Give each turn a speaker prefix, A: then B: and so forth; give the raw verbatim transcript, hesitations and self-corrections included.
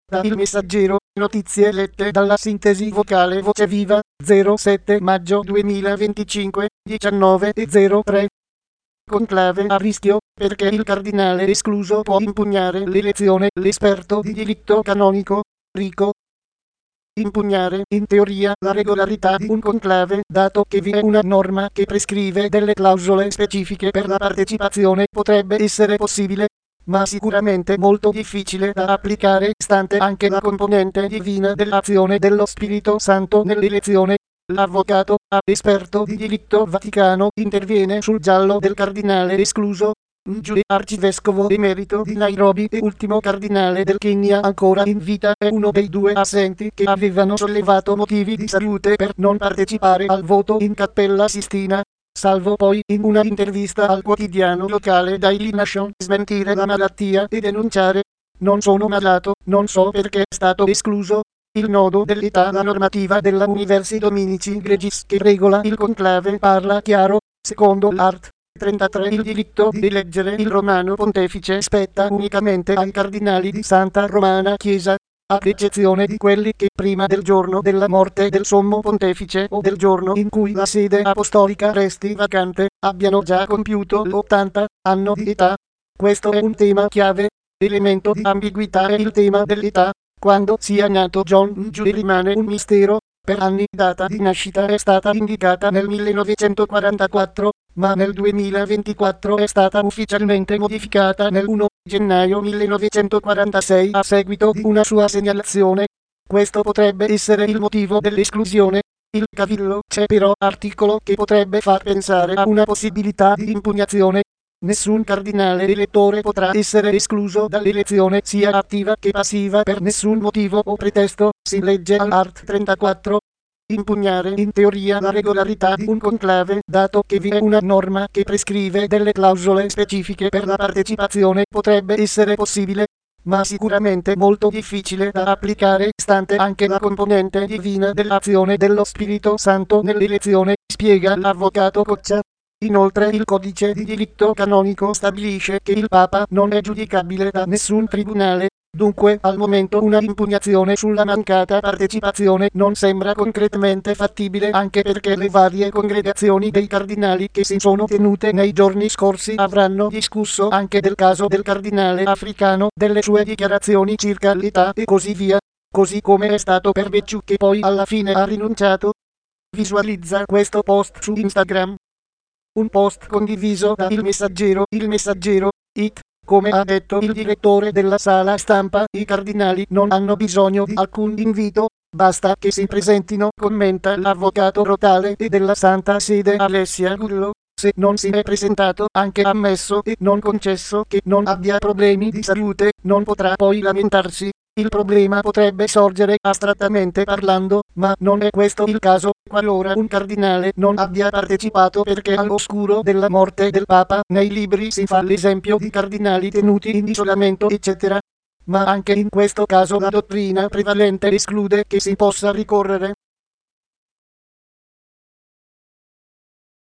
A: Da Il Messaggero, notizie lette dalla sintesi vocale Voce Viva, zero sette maggio duemilaventicinque, diciannove e zero tre. Conclave a rischio, perché il cardinale escluso può impugnare l'elezione. L'esperto di diritto canonico, Rico. Impugnare, in teoria, la regolarità di un conclave, dato che vi è una norma che prescrive delle clausole specifiche per la partecipazione, potrebbe essere possibile, ma sicuramente molto difficile da applicare, stante anche la componente divina dell'azione dello Spirito Santo nell'elezione. L'avvocato, a esperto di diritto vaticano, interviene sul giallo del cardinale escluso. Njue, arcivescovo emerito di Nairobi e ultimo cardinale del Kenya ancora in vita, è uno dei due assenti che avevano sollevato motivi di salute per non partecipare al voto in Cappella Sistina, salvo poi in una intervista al quotidiano locale Daily Nation smentire la malattia e denunciare: "Non sono malato, non so perché è stato escluso". Il nodo dell'età. La normativa della Universi Dominici Gregis che regola il conclave parla chiaro. Secondo l'art. trentatré il diritto di eleggere il Romano Pontefice spetta unicamente ai cardinali di Santa Romana Chiesa, ad eccezione di quelli che prima del giorno della morte del Sommo Pontefice o del giorno in cui la sede apostolica resti vacante, abbiano già compiuto l'ottanta anno di età. Questo è un tema chiave. Elemento di ambiguità è il tema dell'età. Quando sia nato John Njue rimane un mistero. Per anni data di nascita è stata indicata nel millenovecentoquarantaquattro, ma nel duemilaventiquattro è stata ufficialmente modificata nel primo gennaio millenovecentoquarantasei a seguito di una sua segnalazione. Questo potrebbe essere il motivo dell'esclusione. Il cavillo. C'è però articolo che potrebbe far pensare a una possibilità di impugnazione. Nessun cardinale elettore potrà essere escluso dall'elezione sia attiva che passiva per nessun motivo o pretesto, si legge all'art. trentaquattro. Impugnare in teoria la regolarità di un conclave, dato che vi è una norma che prescrive delle clausole specifiche per la partecipazione, potrebbe essere possibile, ma sicuramente molto difficile da applicare, stante anche la componente divina dell'azione dello Spirito Santo nell'elezione, spiega l'avvocato Coccia. Inoltre il codice di diritto canonico stabilisce che il Papa non è giudicabile da nessun tribunale, dunque al momento una impugnazione sulla mancata partecipazione non sembra concretamente fattibile, anche perché le varie congregazioni dei cardinali che si sono tenute nei giorni scorsi avranno discusso anche del caso del cardinale africano, delle sue dichiarazioni circa l'età e così via, così come è stato per Becciu che poi alla fine ha rinunciato. Visualizza questo post su Instagram. Un post condiviso da Il Messaggero. Il Messaggero, it. Come ha detto il direttore della sala stampa, i cardinali non hanno bisogno di alcun invito, basta che si presentino, commenta l'avvocato Rotale e della Santa Sede Alessia Gullo. Se non si è presentato, anche ammesso e non concesso che non abbia problemi di salute, non potrà poi lamentarsi. Il problema potrebbe sorgere astrattamente parlando, ma non è questo il caso, qualora un cardinale non abbia partecipato perché all'oscuro della morte del Papa nei libri si fa l'esempio di cardinali tenuti in isolamento eccetera. Ma anche in questo caso la dottrina prevalente esclude che si possa ricorrere